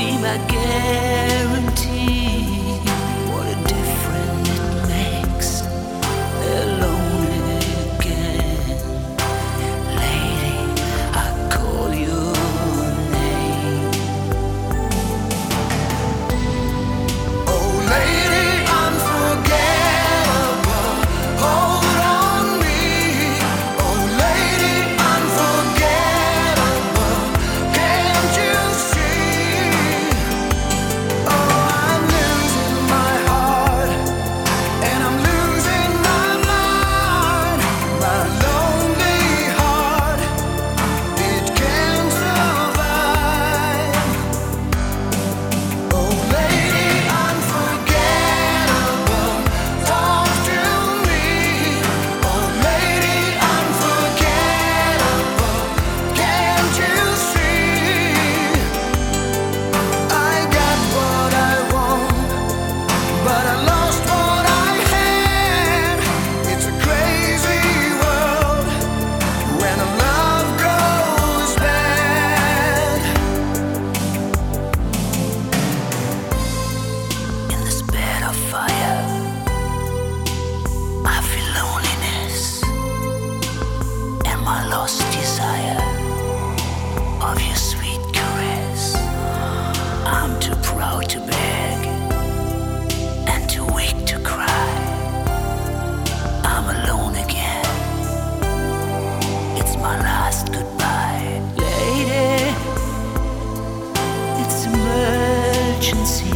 dream I guarantee. What a difference it makes. Alone again. Lady, I call your name. Oh lady, unforgettable, hold on me. Oh lady, unforgettable, can't you see? Oh, I'm losing my heart, and I'm losing my mind. My lonely heart, it can't survive. Oh lady, unforgettable, talk to me. Oh lady, unforgettable, can't you see? I got what I want, but I lost what I had. It's a crazy world when a love goes bad. In this bed of fire, I feel loneliness and my lost desire of your sweet caress. I'm too proud to beg and too weak to cry. I'm alone again. It's my last goodbye. Lady, it's emergency.